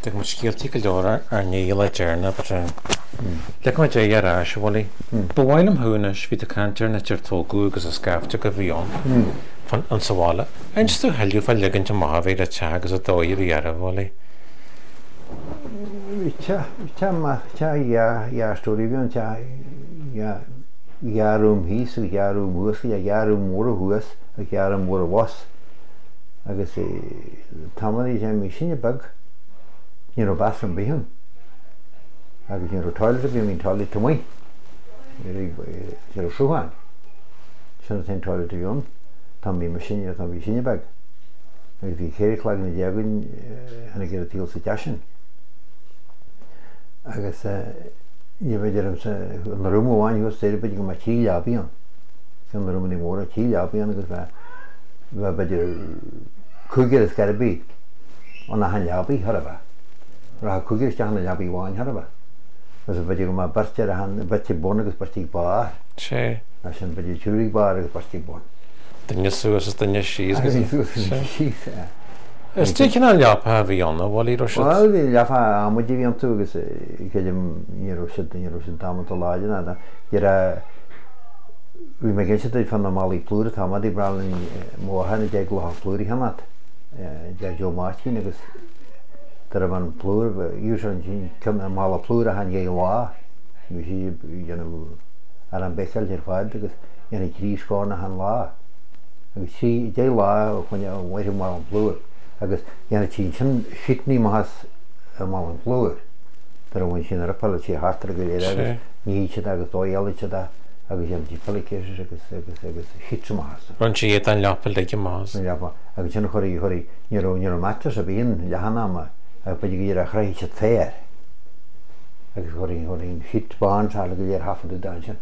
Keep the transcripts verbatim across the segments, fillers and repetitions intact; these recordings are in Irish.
Tá mu scíaltaí go leor ar níl a dearna le go dé ar se bhla bhhailm thuúnas hí a cantar na tíirtógú agus a scafte go bhíon fan an sahála. Einstú heilú fel legannte mábhéir a te agus a dóir í ar a bhla. Jaarstory bhíon jaarúm híos a jaarú músa a jaarú mór a thuas a jaarú mór a was agus tamaí sé mí sinne bag ní ó bas an bíhan agus ní táile bhí mín tálaí tumaí sé súháin sinna ten táile bhíon tá mí mar sinne tá bhí sinne bag agus bhí chéirchla na deagann hena gur a tíal sa deasin agus ní bhéidir an rumháin go stéir beidir go mar tí leabíon sin na rumí mór a tí leabíon agus bheith beidir cúgéir is garibí an na han leabí har bheith ra cúgéir teanna leabí bháin har bheith agus beidir go mar bartear a han beitir bon agus bartí bá sé a sin beidir túúí bá agus bartí bon Dunne suas is dunne síos síos Is tí cin an leapa a bhíonna bhil ro Well bhí lefa amudí bhíon tú agus níú si níú sin tamtá láidir a bhí me gé si fan máí plúra tamadí bralin móhanna dé go plúí hanat de Jo Martin agus dar an plúr ú cum mála plúra han dhé lá si ar an bechail ar fáid agus dhéana tríána han lá agus si dé lá chuine bhhair mar an plúr agus dhéana tí sin sitní más má an plúir dar bhain sin rapala tí hátar go agus níte agus dóhéalaite agus dhéana tí pelicéis agus agus agus hitú más. Ron si an leapal ige más. agus sin choirí choirí ní matas a bhíon lehanama a beidir gur a chraíte féir agus choirí choirín hitbáintá go dhéar hafanú dain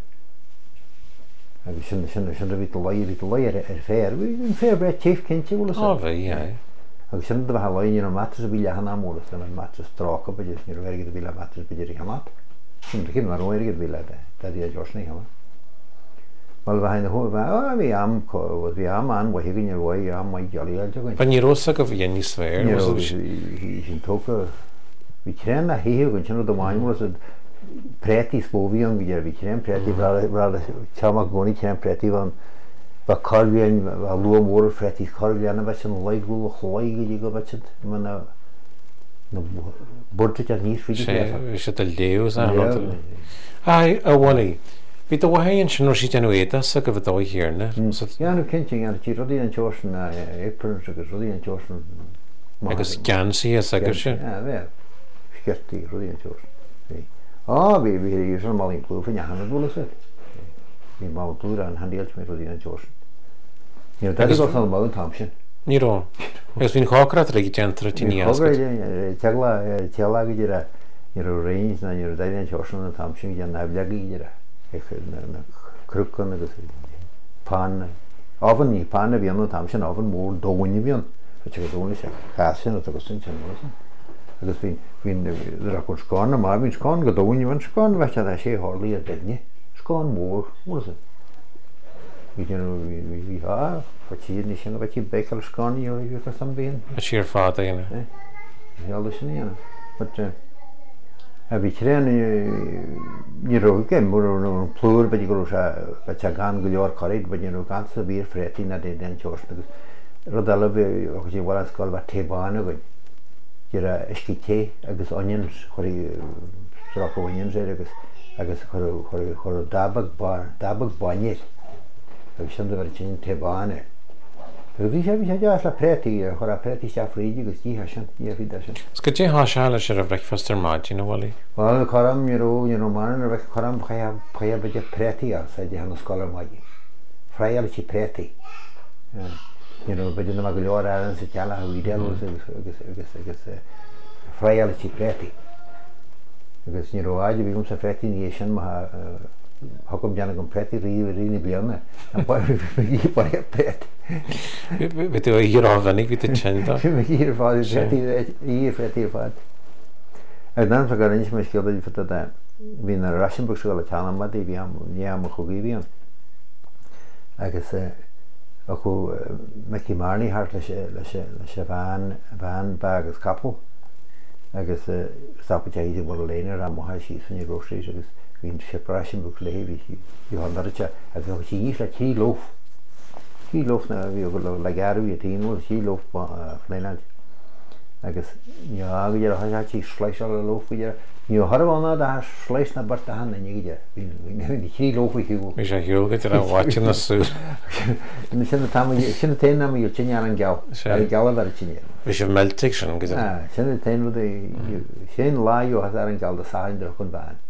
agus sin sin sin ví leir ví leir ar féir bhín fér bre tíh cinnte bhla á bhí agus sin bheit lein ar matas a bhí lehanana móra le matas trácha beidir ní bhhéir go bhíle matas beidir chamat sin cin mar roiir go bhíle de í Joshna chama Mal bheit na thuh bhí am bhí am an bhí gin bhid am mai gealaíil goin. Ba ní rosa go bhí ní sféir sin tócha bhí chéan na híú gon sin do máin prétí spóhí an bhí bhí chéan prétí teach gcóí chéan prétí bhan ba carhíon a lu mór fretí carhíanana bheit sin leigú a chláige go bheit mana burte a níos fi sé a léús a bhhaí. Bhí do bhhaon sin si an éda a go bh dóhirirne. Jaanú cinnte an tí rodí an teosna éper agus rodí an teosna agus ceansaí a sagur sin? bheith sceirtaí rodí an teosna. á bhí bhí san máín plúfa nehanana bhla sa. Bhí má plúra an handíalt mé rodí an teosna. Ní go san má tam sin. Níró. Agus bhín chárat le gentra tí níos. Teagla teala go dtíire ar réins na ar daon teosna na tam sin an nableagaí dtíire. Crucan agus pána áhan ní pána bhíonna tam sin áhan mór dóhaine bhíon go dúna sé chasin agus sin sin agus bhín chun scáin má bhín scáin go dóhaine bhain scáin bheite a sé hálaí a daine scáin mór mór hí há tíad ní sin bheití becail scáí go san bhíon a siar fád aine heala sin íana a bhí tréan ní roiige mór an plúr beidir go se te gan go leor choid, be nó gan a bhír frétí na dé den teosna agus rodala bh agus sé bhil sáil bhar tébána goin gur a iscité agus onions choirí ráhain sé agus agus chur dabag dabag baine agus sin bhar sin tébána. Bhí sé bhí sé deas le prétaí chur a prétí se fríide agus títhe sin níhí sin. Sco dé há seála sé a breicfastar máid na bhlaí? Bhil chom níró mar a bheith chom chuir beidir prétaí a sa hena scola maidí. Freial si prétaí. beidir na go leor an sa teala a bhídéal agus freial si prétaí. Agus ní roiide bhí sa frétaí ní sin thugam deanna go prétaí riomh riine blianana an í préit. Bhí tú íráhanig bhí tinta? Ír fád í frétaí fád. Ag ná a gar me sciildaí fa hí na Rasinburg go le teanamad í bhí neam chugaí bhíon. Agus acu Mickey Marnie hart lei sé bhean bhean ba agus capel agus sappatéidir bhil léanaar a mtha sí san Roséis agus hín separation bu léhí híhandarte a bheit sí ís le tí lof. Tí lof na bhí go le garú a tíú sí lof Fléland. agus neáidir a hatí sleis le lofuidir. Ní Harbhna a sleis na bar hanna niide hí tí lofa hiú. Bhí sé hiúgad ar an bhaite na sú. sinna téna í tinine an ge geala ar tinine. Bhí sé meltig sin go. Sinna té sé láú ar an gal a sáidir chun bhain.